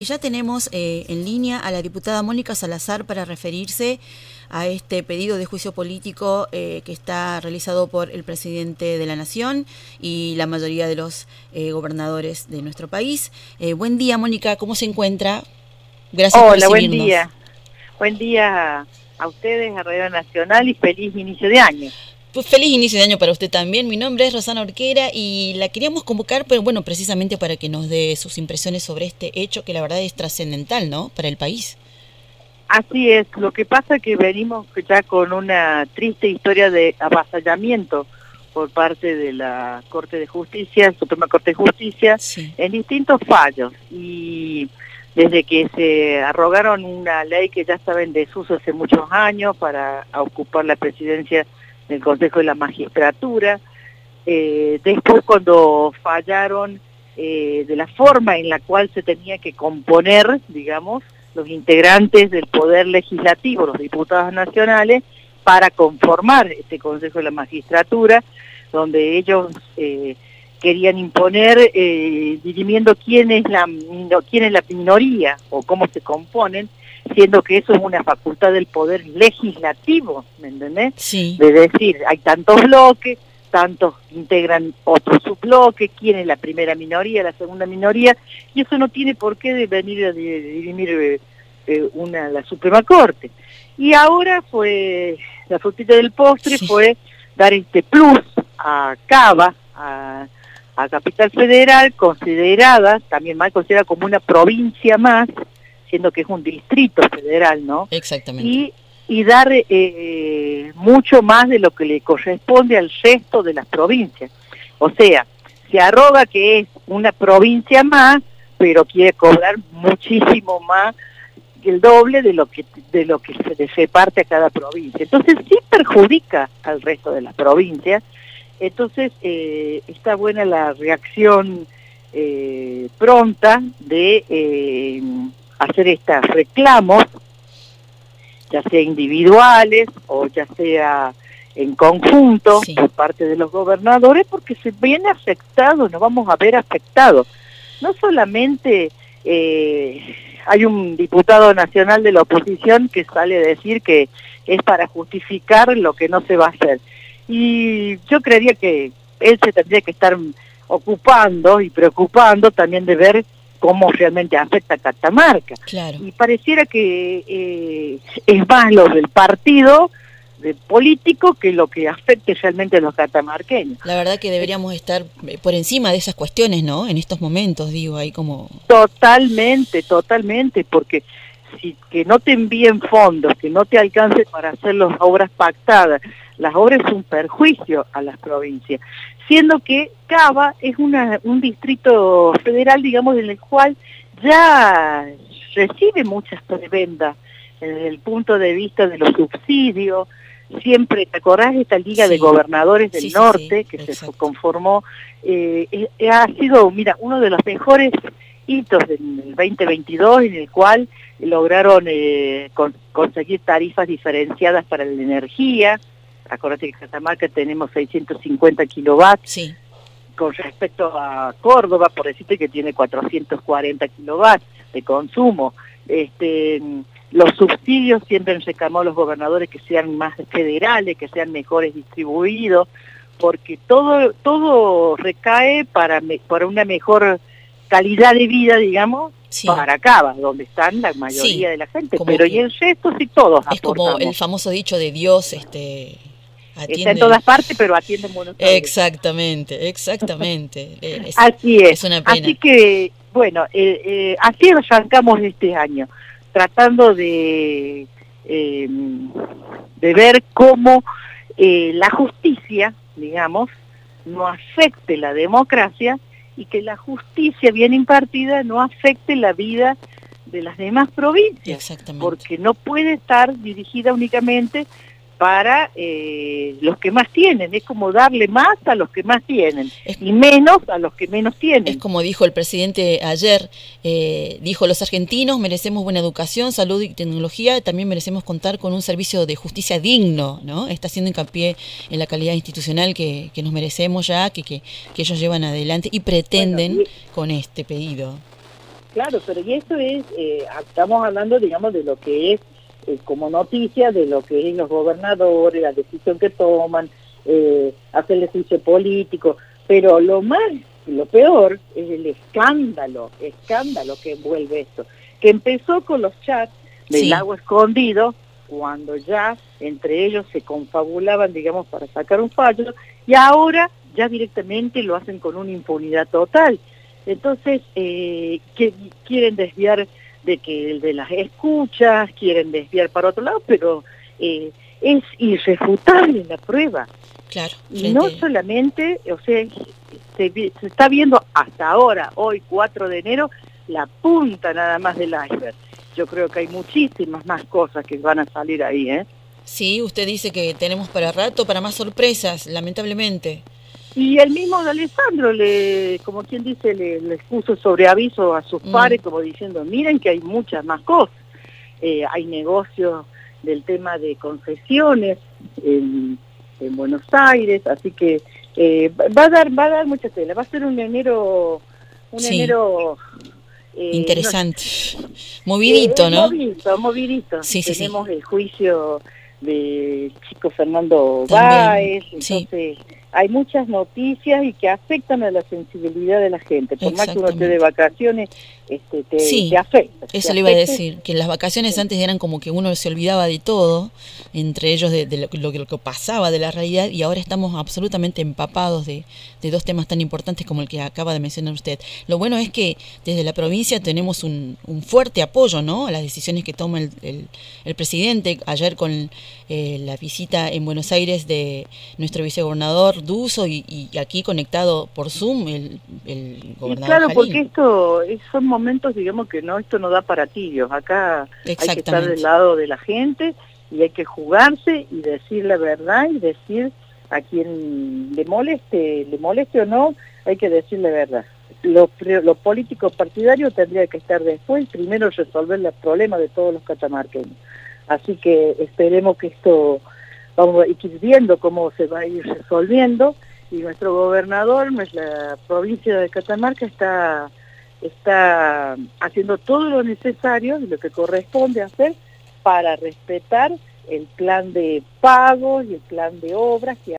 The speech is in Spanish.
Ya tenemos en línea a la diputada Mónica Salazar para referirse a este pedido de juicio político que está realizado por el presidente de la Nación y la mayoría de los gobernadores de nuestro país. Buen día, Mónica, ¿cómo se encuentra? Gracias por Hola, buen recibirnos. día. Buen día a ustedes, a Radio Nacional, y feliz inicio de año. Pues feliz inicio de año para usted también. Mi nombre es Rosana Orquera y la queríamos convocar, pero bueno, precisamente para que nos dé sus impresiones sobre este hecho que la verdad es trascendental, ¿no? Para el país. Así es, lo que pasa es que venimos ya con una triste historia de avasallamiento por parte de la Corte de Justicia, Suprema Corte de Justicia, Sí. en distintos fallos. Y desde que se arrogaron una ley que ya estaba en desuso hace muchos años para ocupar la presidencia del Consejo de la Magistratura, después cuando fallaron de la forma en la cual se tenía que componer, digamos, los integrantes del Poder Legislativo, los diputados nacionales, para conformar este Consejo de la Magistratura, donde ellos querían imponer, dirimiendo quién es la minoría o cómo se componen, siendo que eso es una facultad del Poder Legislativo, ¿me entendés? Sí. De decir, hay tantos bloques, tantos integran otro subbloque, quién es la primera minoría, la segunda minoría, y eso no tiene por qué venir a dirimir la Suprema Corte. Y ahora fue, la frutilla del postre fue dar este plus a Cava, a Capital Federal, considerada, también mal considerada como una provincia más, siendo que es un distrito federal, ¿no? Exactamente. Y dar mucho más de lo que le corresponde al resto de las provincias. O sea, se arroga que es una provincia más, pero quiere cobrar muchísimo más, el doble de lo que se reparte a cada provincia. Entonces sí perjudica al resto de las provincias. Entonces está buena la reacción pronta de hacer estos reclamos, ya sea individuales o ya sea en conjunto por parte de los gobernadores, porque se viene afectado, nos vamos a ver afectados. No solamente hay un diputado nacional de la oposición que sale a decir que es para justificar lo que no se va a hacer. Y yo creería que él se tendría que estar ocupando y preocupando también de ver cómo realmente afecta a Catamarca. Claro. Y pareciera que es más lo del partido político que lo que afecte realmente a los catamarqueños. La verdad que deberíamos estar por encima de esas cuestiones, ¿no? En estos momentos, digo, ahí como... Totalmente, porque si que no te envíen fondos, que no te alcance para hacer las obras pactadas, las obras es un perjuicio a las provincias, siendo que Cava es un distrito federal, digamos, en el cual ya recibe muchas prebendas desde el punto de vista de los subsidios. Siempre, ¿te acordás de esta Liga de Gobernadores del Norte que se conformó? Ha sido, mira, uno de los mejores hitos del 2022 en el cual lograron conseguir tarifas diferenciadas para la energía. Acordate que en Catamarca tenemos 650 kilovatios. Con respecto a Córdoba, por decirte que tiene 440 kilovatios de consumo. Los subsidios siempre han reclamado a los gobernadores que sean más federales, que sean mejores distribuidos, porque todo recae para una mejor calidad de vida, digamos, para Cava, donde están la mayoría de la gente, pero y el resto sí todos aportamos. Es como el famoso dicho de Dios, atiende... Está en todas partes, pero atiende en Buenos Aires. Exactamente. Así es. Es una pena. Así que, bueno, así arrancamos este año, tratando de ver cómo la justicia, digamos, no afecte la democracia y que la justicia bien impartida no afecte la vida de las demás provincias. Exactamente. Porque no puede estar dirigida únicamente para los que más tienen. Es como darle más a los que más tienen y menos a los que menos tienen. Es como dijo el presidente ayer, dijo: los argentinos merecemos buena educación, salud y tecnología, también merecemos contar con un servicio de justicia digno, ¿no? Está haciendo hincapié en la calidad institucional que nos merecemos ya, que ellos llevan adelante y pretenden con este pedido. Claro, pero y eso es, estamos hablando, digamos, de lo que es como noticia, de lo que es los gobernadores, la decisión que toman, hacer el juicio político, pero lo peor es el escándalo que envuelve esto, que empezó con los chats del Lago Escondido, cuando ya entre ellos se confabulaban, digamos, para sacar un fallo, y ahora ya directamente lo hacen con una impunidad total. Entonces, que quieren desviar de las escuchas, quieren desviar para otro lado, pero es irrefutable la prueba. Claro. Y no solamente, o sea, se está viendo hasta ahora, hoy 4 de enero, la punta nada más del iceberg. Yo creo que hay muchísimas más cosas que van a salir ahí, ¿eh? Sí, usted dice que tenemos para rato, para más sorpresas, lamentablemente. Y el mismo de Alessandro, como quien dice, les puso sobre aviso a sus pares, como diciendo, miren que hay muchas más cosas. Hay negocios del tema de concesiones en Buenos Aires, así que va a dar mucha tela. Va a ser un enero interesante, movidito, ¿no? Movidito. Sí, Tenemos el juicio de Chico Fernando Báez, entonces hay muchas noticias y que afectan a la sensibilidad de la gente, por más que uno esté de vacaciones, te afecta. Eso le iba a decir, que en las vacaciones antes eran como que uno se olvidaba de todo, entre ellos de lo que pasaba de la realidad, y ahora estamos absolutamente empapados de dos temas tan importantes como el que acaba de mencionar usted. Lo bueno es que desde la provincia tenemos un fuerte apoyo, ¿no?, a las decisiones que toma el presidente. Ayer con la visita en Buenos Aires de nuestro vicegobernador Duso y aquí conectado por Zoom el gobernador claro, Jalín. porque esto son momentos, digamos, que esto no da para tibios. Acá hay que estar del lado de la gente y hay que jugarse y decir la verdad y decir a quien le moleste o no, hay que decir la verdad. Los políticos partidarios tendrían que estar después, primero resolver los problemas de todos los catamarqueños. Así que esperemos que esto, vamos a ir viendo cómo se va a ir resolviendo, y nuestro gobernador, nuestra provincia de Catamarca está haciendo todo lo necesario y lo que corresponde hacer para respetar el plan de pagos y el plan de obras que